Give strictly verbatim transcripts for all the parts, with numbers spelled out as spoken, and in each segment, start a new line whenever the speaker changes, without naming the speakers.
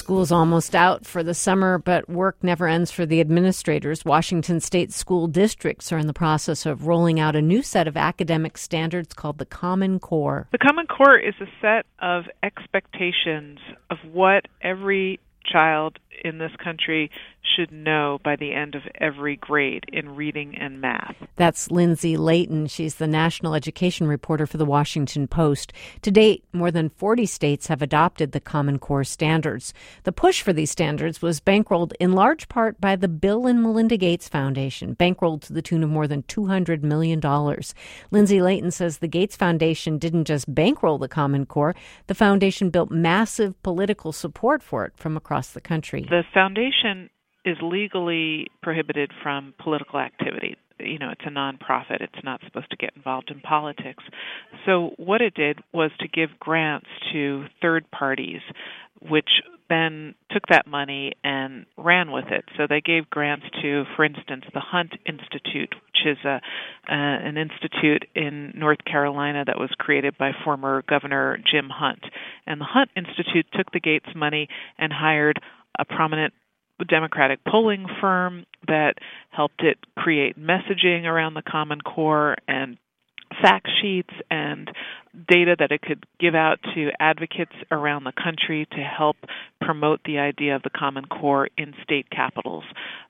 School's almost out for the summer, but work never ends for the administrators. Washington state school districts are in the process of rolling out a new set of academic standards called the Common Core.
The Common Core is a set of expectations of what every child in this country should know by the end of every grade in reading and math.
That's Lindsay Layton. She's the national education reporter for the Washington Post. To date, more than forty states have adopted the Common Core standards. The push for these standards was bankrolled in large part by the Bill and Melinda Gates Foundation, bankrolled to the tune of more than two hundred million dollars. Lindsay Layton says the Gates Foundation didn't just bankroll the Common Core. The foundation built massive political support for it from across the country.
The foundation is legally prohibited from political activity. You know, it's a nonprofit. It's not supposed to get involved in politics. So what it did was to give grants to third parties, which then took that money and ran with it. So they gave grants to, for instance, the Hunt Institute, which is a, uh, an institute in North Carolina that was created by former Governor Jim Hunt. And the Hunt Institute took the Gates money and hired a prominent Democratic polling firm that helped it create messaging around the Common Core and fact sheets and data that it could give out to advocates around the country to help promote the idea of the Common Core in state capitals.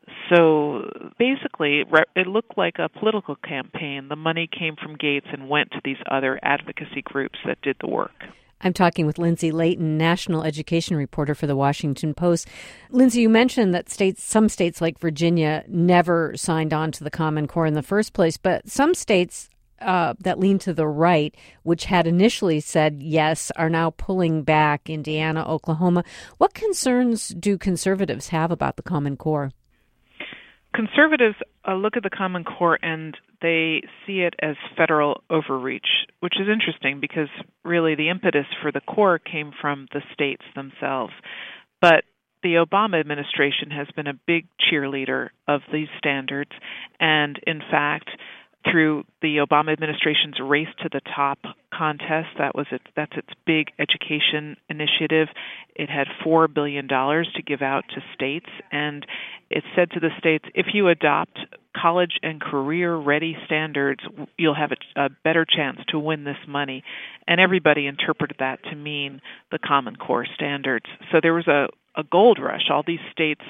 So basically, it looked like a political campaign. The money came from Gates and went to these other advocacy groups that did the work.
I'm talking with Lindsay Layton, national education reporter for the Washington Post. Lindsay, you mentioned that states, some states like Virginia never signed on to the Common Core in the first place, but some states uh, that lean to the right, which had initially said yes, are now pulling back. Indiana, Oklahoma. What concerns do conservatives have about the Common Core?
Conservatives uh, look at the Common Core and they see it as federal overreach, which is interesting because really the impetus for the core came from the states themselves. But the Obama administration has been a big cheerleader of these standards, and in fact, through the Obama administration's Race to the Top contest, that was its, that's its big education initiative. It had four billion dollars to give out to states, and it said to the states, if you adopt college and career-ready standards, you'll have a, a better chance to win this money. And everybody interpreted that to mean the Common Core standards. So there was a a gold rush. All these states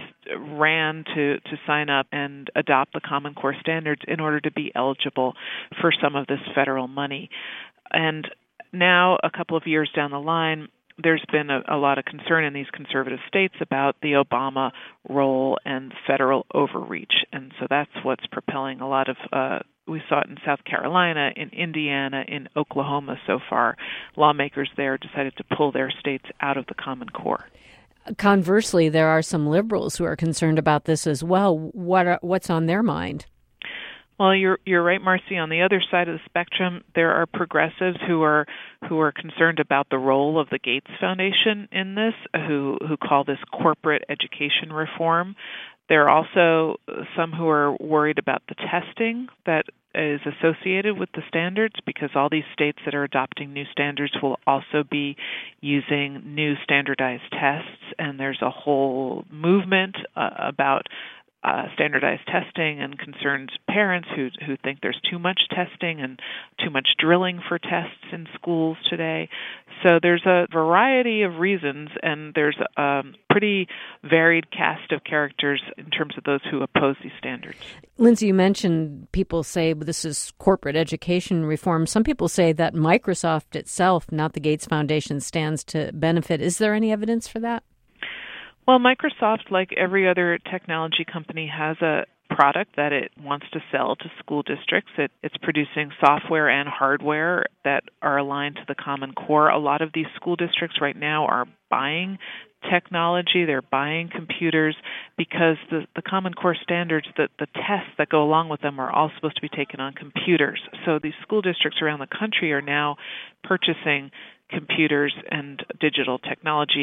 ran to, to sign up and adopt the Common Core standards in order to be eligible for some of this federal money. And now, a couple of years down the line, there's been a, a lot of concern in these conservative states about the Obama role and federal overreach. And so that's what's propelling a lot of, uh, we saw it in South Carolina, in Indiana, in Oklahoma so far. Lawmakers there decided to pull their states out of the Common Core.
Conversely, there are some liberals who are concerned about this as well. What are, what's on their mind?
Well, you're you're right, Marcy. On the other side of the spectrum, there are progressives who are who are concerned about the role of the Gates Foundation in this, who who call this corporate education reform. There are also some who are worried about the testing that is associated with the standards, because all these states that are adopting new standards will also be using new standardized tests, and there's a whole movement uh, about Uh, standardized testing and concerns parents who who think there's too much testing and too much drilling for tests in schools today. So there's a variety of reasons, and there's a pretty varied cast of characters in terms of those who oppose these standards.
Lindsay, you mentioned people say this is corporate education reform. Some people say that Microsoft itself, not the Gates Foundation, stands to benefit. Is there any evidence for that?
Well, Microsoft, like every other technology company, has a product that it wants to sell to school districts. It, it's producing software and hardware that are aligned to the Common Core. A lot of these school districts right now are buying technology, they're buying computers, because the, the Common Core standards, the, the tests that go along with them are all supposed to be taken on computers. So these school districts around the country are now purchasing computers and digital technology,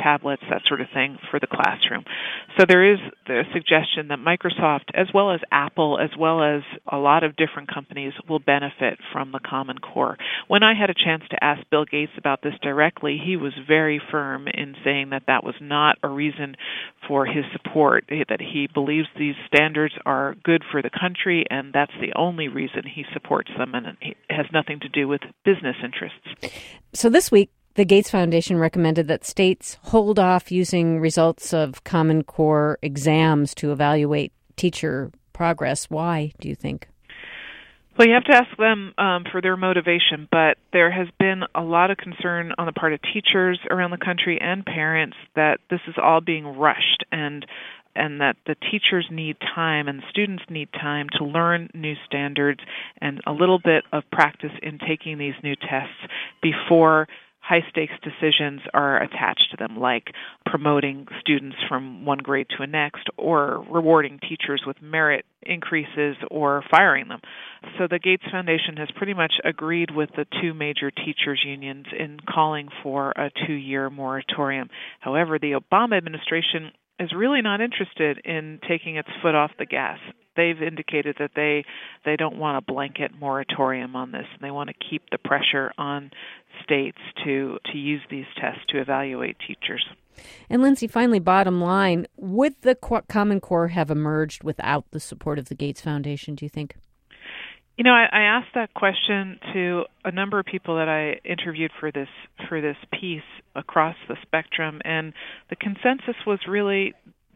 tablets, that sort of thing for the classroom. So there is the suggestion that Microsoft, as well as Apple, as well as a lot of different companies, will benefit from the Common Core. When I had a chance to ask Bill Gates about this directly, he was very firm in saying that that was not a reason for his support, that he believes these standards are good for the country, and that's the only reason he supports them, and it has nothing to do with business interests.
So this week, the Gates Foundation recommended that states hold off using results of Common Core exams to evaluate teacher progress. Why, do you think?
Well, you have to ask them um, for their motivation, but there has been a lot of concern on the part of teachers around the country and parents that this is all being rushed, and and that the teachers need time and the students need time to learn new standards and a little bit of practice in taking these new tests before high-stakes decisions are attached to them, like promoting students from one grade to a next or rewarding teachers with merit increases or firing them. So the Gates Foundation has pretty much agreed with the two major teachers' unions in calling for a two-year moratorium. However, the Obama administration is really not interested in taking its foot off the gas. They've indicated that they they don't want a blanket moratorium on this. They want to keep the pressure on states to, to use these tests to evaluate teachers.
And Lindsay, finally, bottom line, would the Common Core have emerged without the support of the Gates Foundation, do you think?
You know, I, I asked that question to a number of people that I interviewed for this for this piece across the spectrum, and the consensus was really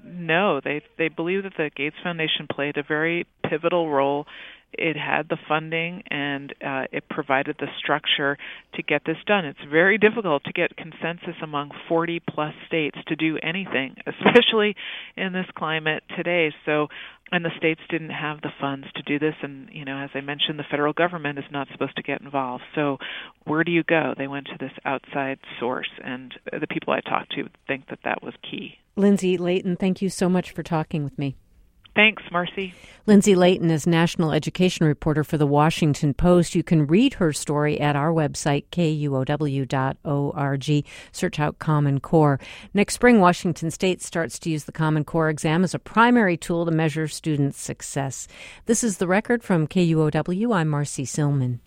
no. They they believe that the Gates Foundation played a very pivotal role. It had the funding and uh, it provided the structure to get this done. It's very difficult to get consensus among forty plus states to do anything, especially in this climate today. So, and the states didn't have the funds to do this. And, you know, as I mentioned, the federal government is not supposed to get involved. So where do you go? They went to this outside source, and the people I talked to think that that was key.
Lindsay Layton, thank you so much for talking with me.
Thanks, Marcy.
Lindsay Layton is national education reporter for The Washington Post. You can read her story at our website, K U O W dot org. Search out Common Core. Next spring, Washington State starts to use the Common Core exam as a primary tool to measure students' success. This is The Record from K U O W. I'm Marcy Silman.